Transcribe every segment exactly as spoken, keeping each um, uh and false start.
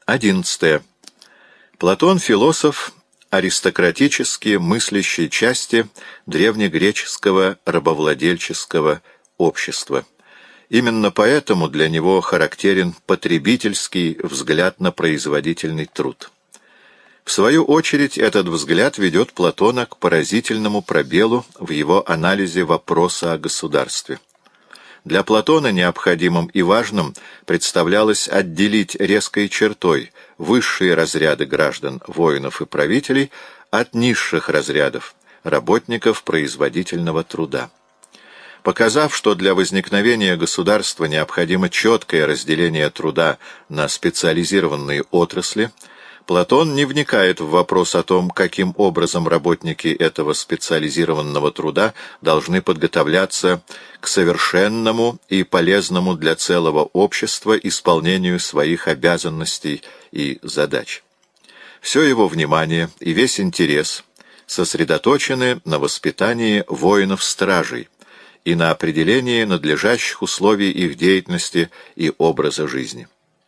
Одиннадцатое. Платон — философ аристократически мыслящей части древнегреческого рабовладельческого общества. Именно поэтому для него характерен потребительский взгляд на производительный труд. В свою очередь этот взгляд ведет Платона к поразительному пробелу в его анализе вопроса о государстве. Для Платона необходимым и важным представлялось отделить резкой чертой высшие разряды граждан, воинов и правителей от низших разрядов, работников производительного труда. Показав, что для возникновения государства необходимо четкое разделение труда на специализированные отрасли, Платон не вникает в вопрос о том, каким образом работники этого специализированного труда должны подготовляться к совершенному и полезному для целого общества исполнению своих обязанностей и задач. Все его внимание и весь интерес сосредоточены на воспитании воинов-стражей и на определении надлежащих условий их деятельности и образа жизни.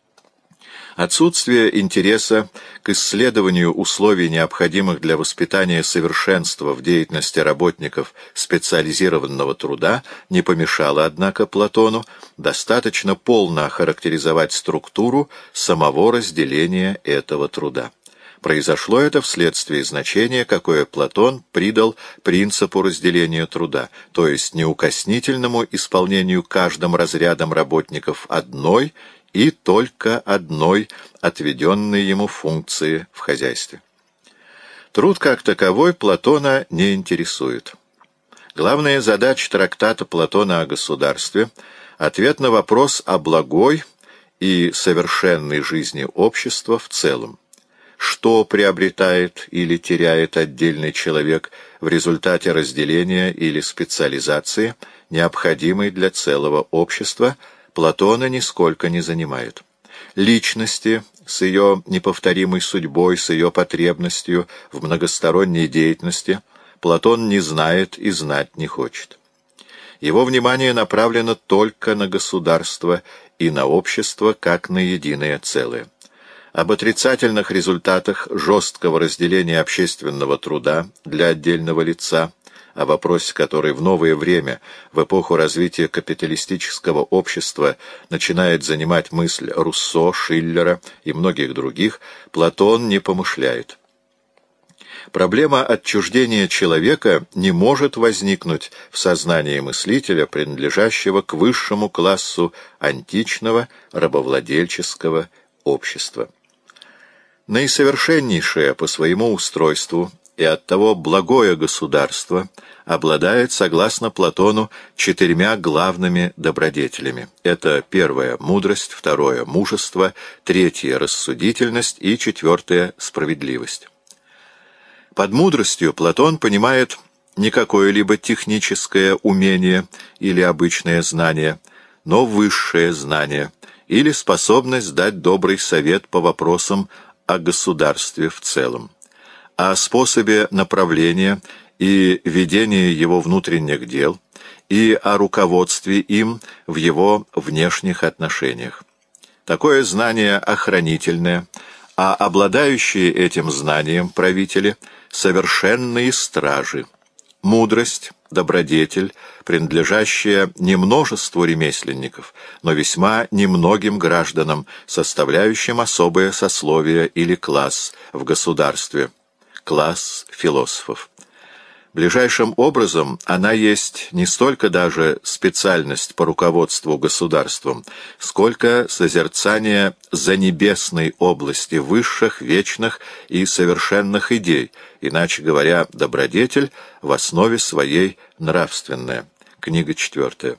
Отсутствие интереса к исследованию условий, необходимых для воспитания совершенства в деятельности работников специализированного труда, не помешало, однако, Платону достаточно полно охарактеризовать структуру самого разделения этого труда. Произошло это вследствие значения, какое Платон придал принципу разделения труда, то есть неукоснительному исполнению каждым разрядом работников одной и только одной отведенной ему функции в хозяйстве. Труд как таковой Платона не интересует. Главная задача трактата Платона о государстве — ответ на вопрос о благой и совершенной жизни общества в целом. Что приобретает или теряет отдельный человек в результате разделения или специализации, необходимой для целого общества, Платона нисколько не занимает. Личности с ее неповторимой судьбой, с ее потребностью в многосторонней деятельности Платон не знает и знать не хочет. Его внимание направлено только на государство и на общество как на единое целое. Об отрицательных результатах жесткого разделения общественного труда для отдельного лица, о вопросе, который в новое время, в эпоху развития капиталистического общества, начинает занимать мысль Руссо, Шиллера и многих других, Платон не помышляет. Проблема отчуждения человека не может возникнуть в сознании мыслителя, принадлежащего к высшему классу античного рабовладельческого общества. Наисовершеннейшее по своему устройству и оттого благое государство обладает, согласно Платону, четырьмя главными добродетелями. Это первое — мудрость, второе — мужество, третье — рассудительность и четвертое — справедливость. Под мудростью Платон понимает не какое-либо техническое умение или обычное знание, но высшее знание или способность дать добрый совет по вопросам о государстве в целом, о способе направления и ведения его внутренних дел и о руководстве им в его внешних отношениях. Такое знание охранительное, а обладающие этим знанием правители — совершенные стражи. Мудрость — добродетель, принадлежащая не множеству ремесленников, но весьма немногим гражданам, составляющим особое сословие или класс в государстве, класс философов. Ближайшим образом она есть не столько даже специальность по руководству государством, сколько созерцание занебесной области высших, вечных и совершенных идей, иначе говоря, добродетель в основе своей нравственная. Книга четвертая.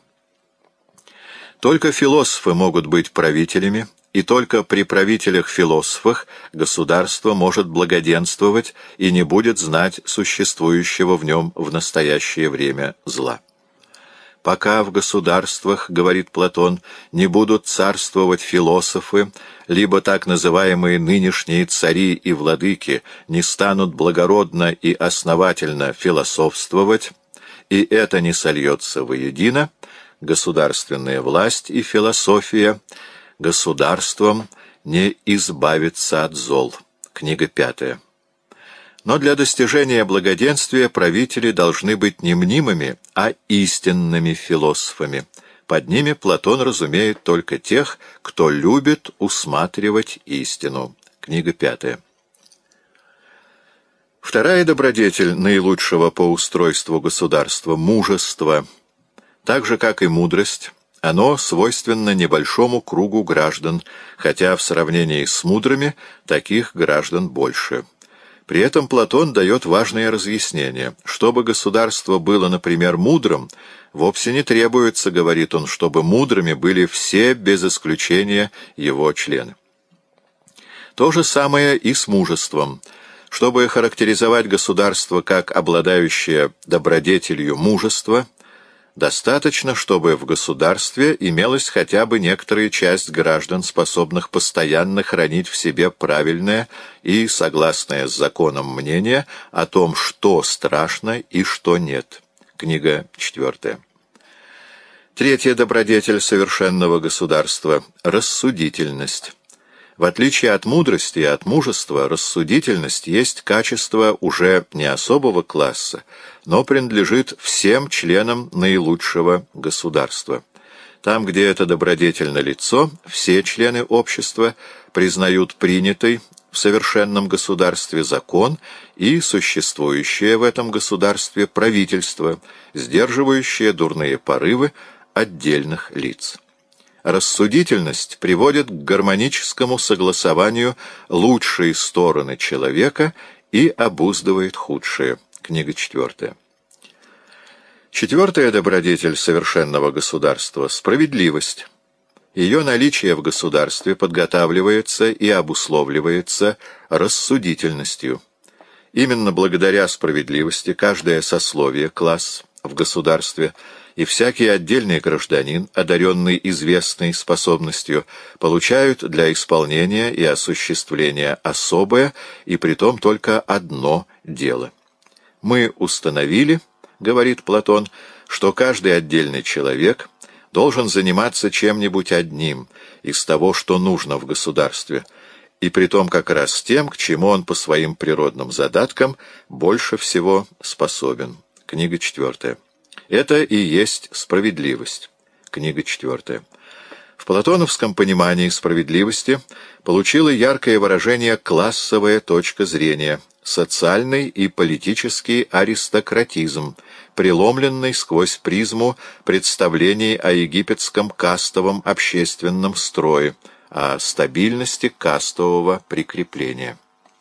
Только философы могут быть правителями, и только при правителях-философах государство может благоденствовать и не будет знать существующего в нем в настоящее время зла. Пока в государствах, говорит Платон, не будут царствовать философы, либо так называемые нынешние цари и владыки не станут благородно и основательно философствовать, и это не сольется воедино, государственная власть и философия государством не избавиться от зол. Книга пятая. Но для достижения благоденствия правители должны быть не мнимыми, а истинными философами. Под ними Платон разумеет только тех, кто любит усматривать истину. Книга пятая. Вторая добродетель наилучшего по устройству государства — мужество. Так же, как и мудрость, оно свойственно небольшому кругу граждан, хотя в сравнении с мудрыми таких граждан больше. При этом Платон дает важное разъяснение. Чтобы государство было, например, мудрым, вовсе не требуется, говорит он, чтобы мудрыми были все без исключения его члены. То же самое и с мужеством. Чтобы характеризовать государство как обладающее добродетелью мужества, достаточно, чтобы в государстве имелась хотя бы некоторая часть граждан, способных постоянно хранить в себе правильное и согласное с законом мнение о том, что страшно и что нет. Книга четвертая. Третья добродетель совершенного государства — рассудительность. В отличие от мудрости и от мужества, рассудительность есть качество уже не особого класса, но принадлежит всем членам наилучшего государства. Там, где это добродетель налицо, все члены общества признают принятый в совершенном государстве закон и существующее в этом государстве правительство, сдерживающее дурные порывы отдельных лиц. Рассудительность приводит к гармоническому согласованию лучшие стороны человека и обуздывает худшие. Книга четвертая. Четвертая добродетель совершенного государства — справедливость. Ее наличие в государстве подготавливается и обусловливается рассудительностью. Именно благодаря справедливости каждое сословие, класс в государстве и всякий отдельный гражданин, одаренный известной способностью, получают для исполнения и осуществления особое и притом только одно дело. «Мы установили, — говорит Платон, — что каждый отдельный человек должен заниматься чем-нибудь одним из того, что нужно в государстве, и притом как раз тем, к чему он по своим природным задаткам больше всего способен». Книга четвертая. Это и есть справедливость. Книга четвертая. В платоновском понимании справедливости получила яркое выражение классовая точка зрения, социальный и политический аристократизм, преломленный сквозь призму представлений о египетском кастовом общественном строе, о стабильности кастового прикрепления.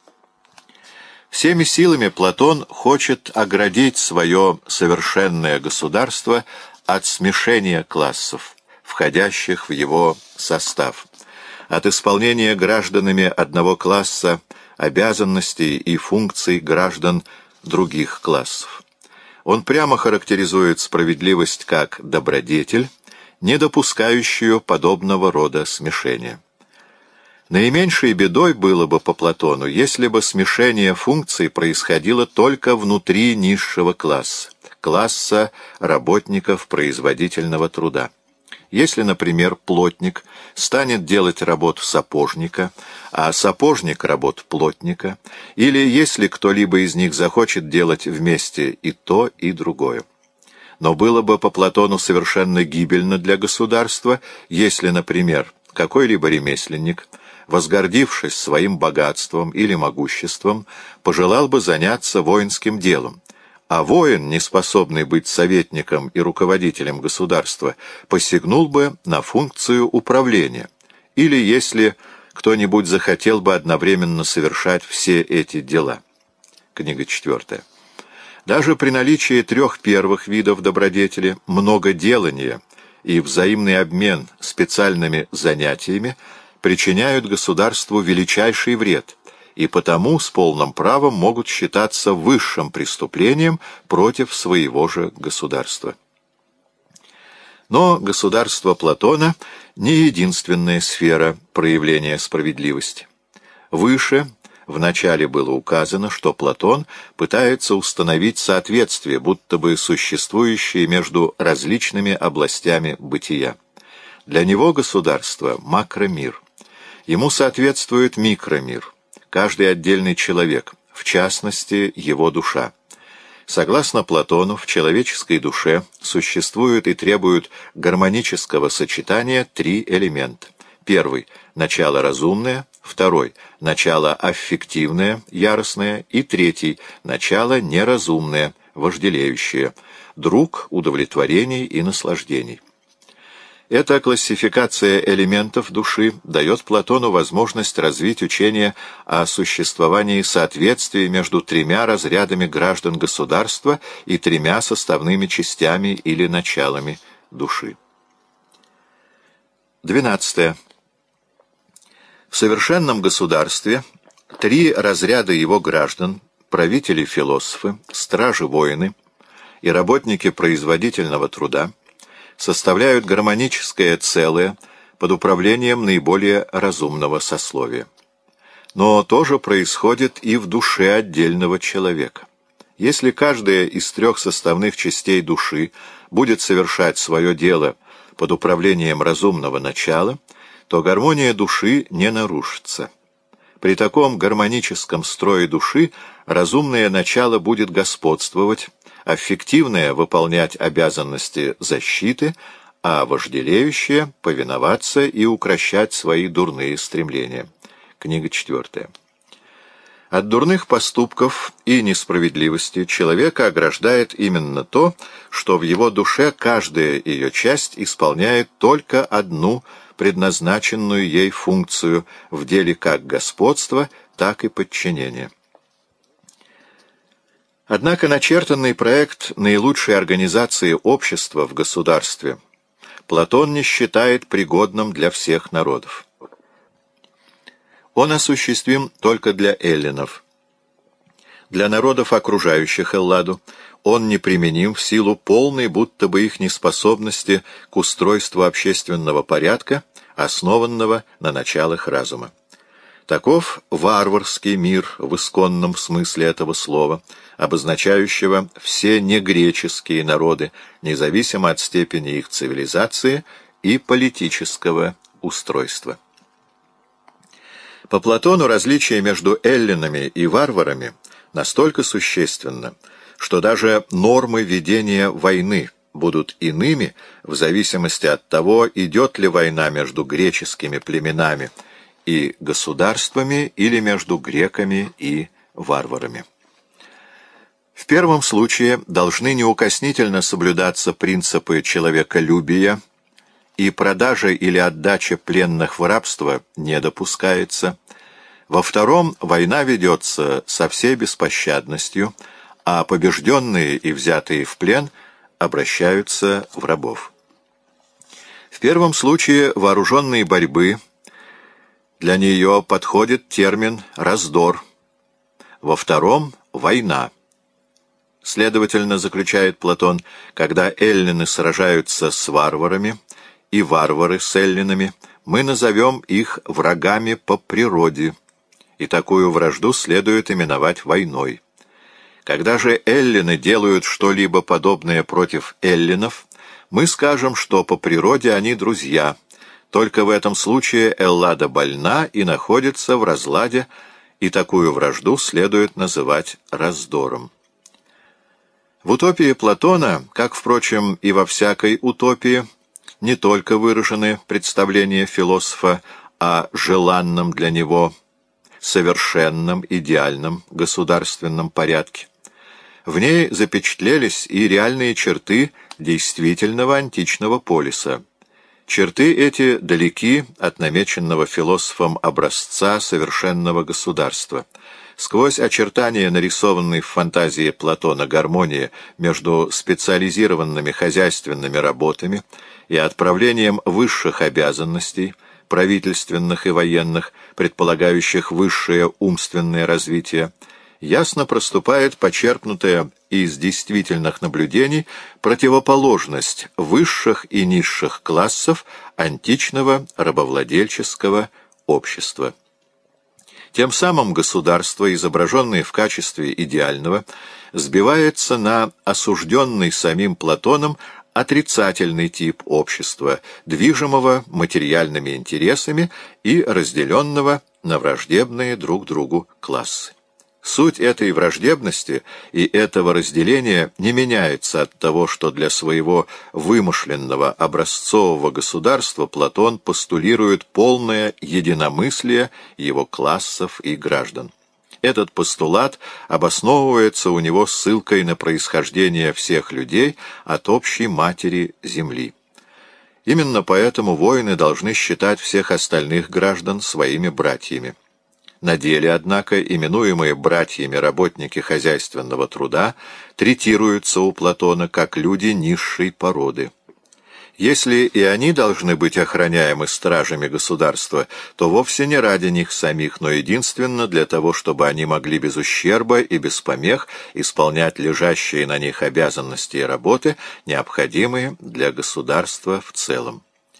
Всеми силами Платон хочет оградить свое совершенное государство от смешения классов, входящих в его состав, от исполнения гражданами одного класса обязанностей и функций граждан других классов. Он прямо характеризует справедливость как добродетель, не допускающую подобного рода смешения. Наименьшей бедой было бы по Платону, если бы смешение функций происходило только внутри низшего класса, класса работников производительного труда. Если, например, плотник станет делать работу сапожника, а сапожник — работу плотника, или если кто-либо из них захочет делать вместе и то, и другое. Но было бы по Платону совершенно гибельно для государства, если, например, какой-либо ремесленник, возгордившись своим богатством или могуществом, пожелал бы заняться воинским делом, а воин, не способный быть советником и руководителем государства, посягнул бы на функцию управления, или если кто-нибудь захотел бы одновременно совершать все эти дела. Книга четвертая. Даже при наличии трех первых видов добродетели, многоделания и взаимный обмен специальными занятиями причиняют государству величайший вред, и потому с полным правом могут считаться высшим преступлением против своего же государства. Но государство Платона не единственная сфера проявления справедливости. Выше вначале было указано, что Платон пытается установить соответствие, будто бы существующее между различными областями бытия. Для него государство — макромир. Ему соответствует микромир, каждый отдельный человек, в частности, его душа. Согласно Платону, в человеческой душе существуют и требуют гармонического сочетания три элемента. Первый — начало разумное, второй — начало аффективное, яростное, и третий — начало неразумное, вожделеющее, друг удовлетворений и наслаждений. Эта классификация элементов души дает Платону возможность развить учение о существовании соответствия между тремя разрядами граждан государства и тремя составными частями или началами души. двенадцатое. В совершенном государстве три разряда его граждан, правители-философы, стражи-воины и работники производительного труда, составляют гармоническое целое под управлением наиболее разумного сословия. Но то же происходит и в душе отдельного человека. Если каждая из трех составных частей души будет совершать свое дело под управлением разумного начала, то гармония души не нарушится. При таком гармоническом строе души разумное начало будет господствовать, аффективное — выполнять обязанности защиты, а вожделеющее — повиноваться и укрощать свои дурные стремления. Книга четвертая. От дурных поступков и несправедливости человека ограждает именно то, что в его душе каждая ее часть исполняет только одну предназначенную ей функцию в деле как господства, так и подчинения. Однако начертанный проект наилучшей организации общества в государстве Платон не считает пригодным для всех народов. Он осуществим только для эллинов. Для народов, окружающих Элладу, он неприменим в силу полной будто бы их неспособности к устройству общественного порядка, основанного на началах разума. Таков варварский мир в исконном смысле этого слова, обозначающего все негреческие народы, независимо от степени их цивилизации и политического устройства. По Платону различие между эллинами и варварами настолько существенно, что даже нормы ведения войны будут иными в зависимости от того, идет ли война между греческими племенами и государствами или между греками и варварами. В первом случае должны неукоснительно соблюдаться принципы человеколюбия, и продажа или отдача пленных в рабство не допускается. Во втором война ведется со всей беспощадностью, а побежденные и взятые в плен обращаются в рабов. В первом случае вооруженной борьбы для нее подходит термин «раздор», во втором — «война». Следовательно, заключает Платон, когда эллины сражаются с варварами и варвары с эллинами, мы назовем их врагами по природе, и такую вражду следует именовать войной. Когда же эллины делают что-либо подобное против эллинов, мы скажем, что по природе они друзья. Только в этом случае Эллада больна и находится в разладе, и такую вражду следует называть раздором. В утопии Платона, как, впрочем, и во всякой утопии, не только выражены представления философа о желанном для него совершенном, идеальном государственном порядке. В ней запечатлелись и реальные черты действительного античного полиса. Черты эти далеки от намеченного философом образца совершенного государства. Сквозь очертания, нарисованной в фантазии Платона гармонии между специализированными хозяйственными работами и отправлением высших обязанностей, правительственных и военных, предполагающих высшее умственное развитие, ясно проступает почерпнутая из действительных наблюдений противоположность высших и низших классов античного рабовладельческого общества. Тем самым государство, изображенное в качестве идеального, сбивается на осужденный самим Платоном отрицательный тип общества, движимого материальными интересами и разделенного на враждебные друг другу классы. Суть этой враждебности и этого разделения не меняется от того, что для своего вымышленного образцового государства Платон постулирует полное единомыслие его классов и граждан. Этот постулат обосновывается у него ссылкой на происхождение всех людей от общей матери Земли. Именно поэтому воины должны считать всех остальных граждан своими братьями. На деле, однако, именуемые братьями работники хозяйственного труда третируются у Платона как люди низшей породы. Если и они должны быть охраняемы стражами государства, то вовсе не ради них самих, но единственно для того, чтобы они могли без ущерба и без помех исполнять лежащие на них обязанности и работы, необходимые для государства в целом.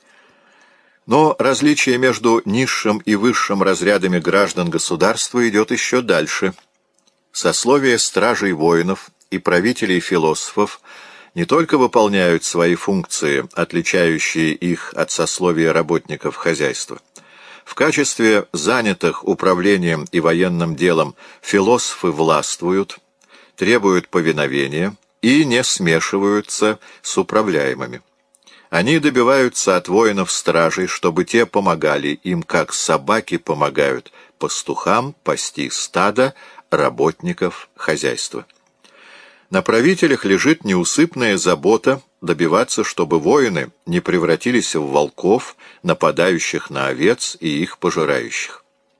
Но различие между низшим и высшим разрядами граждан государства идет еще дальше. Сословие стражей воинов и правителей философов не только выполняют свои функции, отличающие их от сословия работников хозяйства. В качестве занятых управлением и военным делом философы властвуют, требуют повиновения и не смешиваются с управляемыми. Они добиваются от воинов-стражей, чтобы те помогали им, как собаки помогают пастухам пасти стадо работников хозяйства. На правителях лежит неусыпная забота добиваться, чтобы воины не превратились в волков, нападающих на овец и их пожирающих.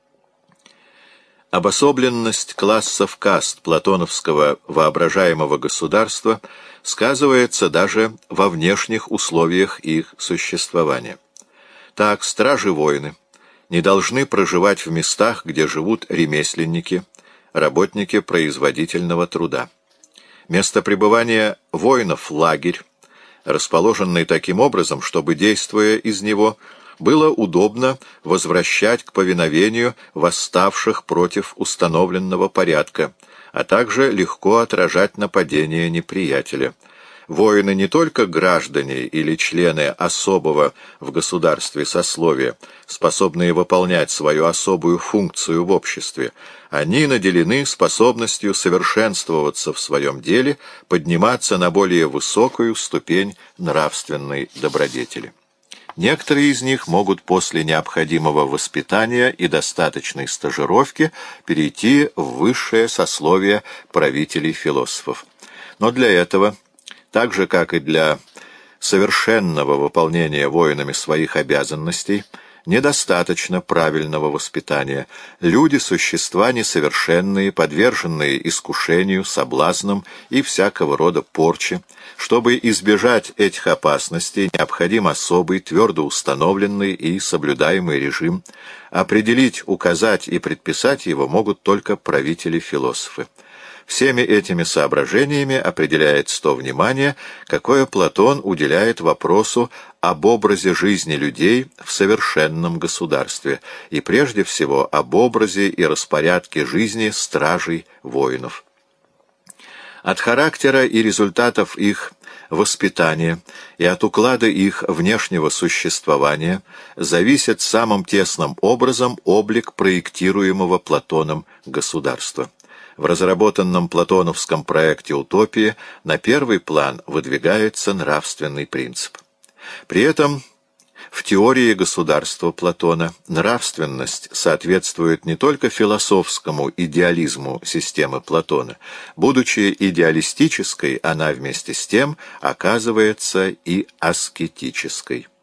Обособленность классов каст платоновского воображаемого государства сказывается даже во внешних условиях их существования. Так, стражи-воины не должны проживать в местах, где живут ремесленники, работники производительного труда. Место пребывания воинов — лагерь, расположенный таким образом, чтобы, действуя из него, было удобно возвращать к повиновению восставших против установленного порядка, а также легко отражать нападения неприятеля. Воины не только граждане или члены особого в государстве сословия, способные выполнять свою особую функцию в обществе, они наделены способностью совершенствоваться в своем деле, подниматься на более высокую ступень нравственной добродетели. Некоторые из них могут после необходимого воспитания и достаточной стажировки перейти в высшее сословие правителей-философов. Но для этого, так же как и для совершенного выполнения воинами своих обязанностей, недостаточно правильного воспитания. Люди — существа несовершенные, подверженные искушению, соблазнам и всякого рода порче. Чтобы избежать этих опасностей, необходим особый, твердо установленный и соблюдаемый режим. Определить, указать и предписать его могут только правители-философы. Всеми этими соображениями определяется то внимание, какое Платон уделяет вопросу об образе жизни людей в совершенном государстве, и прежде всего об образе и распорядке жизни стражей воинов. От характера и результатов их воспитания и от уклада их внешнего существования зависит самым тесным образом облик проектируемого Платоном государства. В разработанном платоновском проекте утопии на первый план выдвигается нравственный принцип. При этом в теории государства Платона нравственность соответствует не только философскому идеализму системы Платона. Будучи идеалистической, она вместе с тем оказывается и аскетической.